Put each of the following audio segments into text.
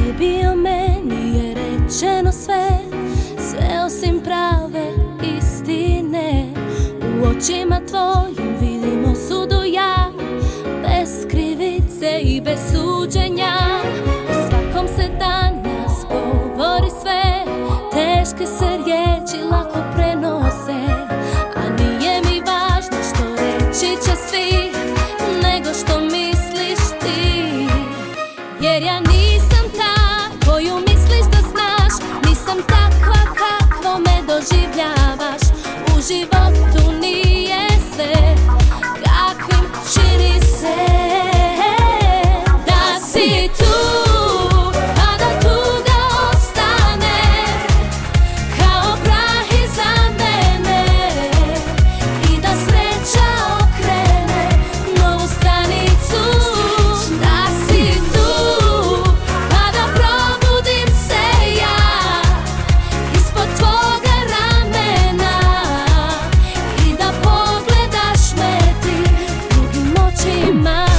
Tebi o meni je rečeno sve, sve osim prave istine. U očima tvojim vidim osudu ja, bez krivice i bez suđenja. U svakom se danas govori sve, teške se riječi lako prenose. A nije mi važno što reći će svi, nego što misliš ti. Jer ja nisam ta koju misliš da znaš, nisam takva kakvo me doživljavaš. U životu nije sve kakvim čini se. Da si tu, a da tuga ostane kao prah iza mene, i da sreća okrene novu stanicu. Da si tu, a da probudim se ja ispod tvoga ramena, i da pogledaš me ti drugim očima.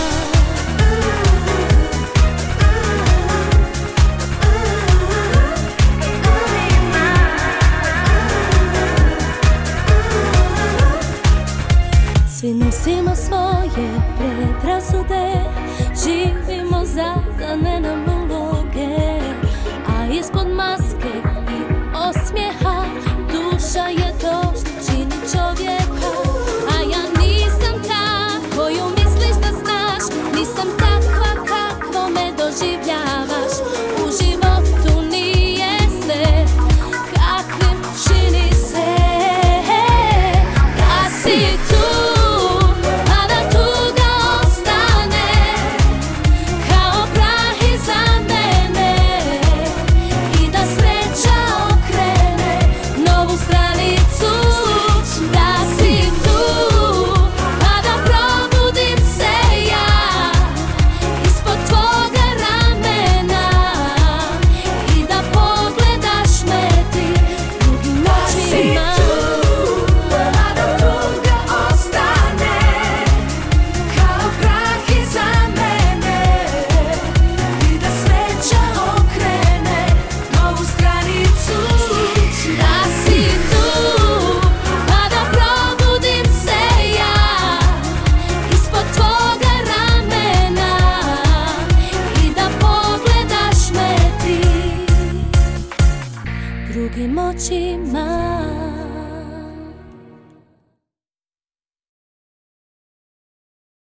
Svi nosimo svoje predrasude, živimo zadane nam uloge, a ispod maske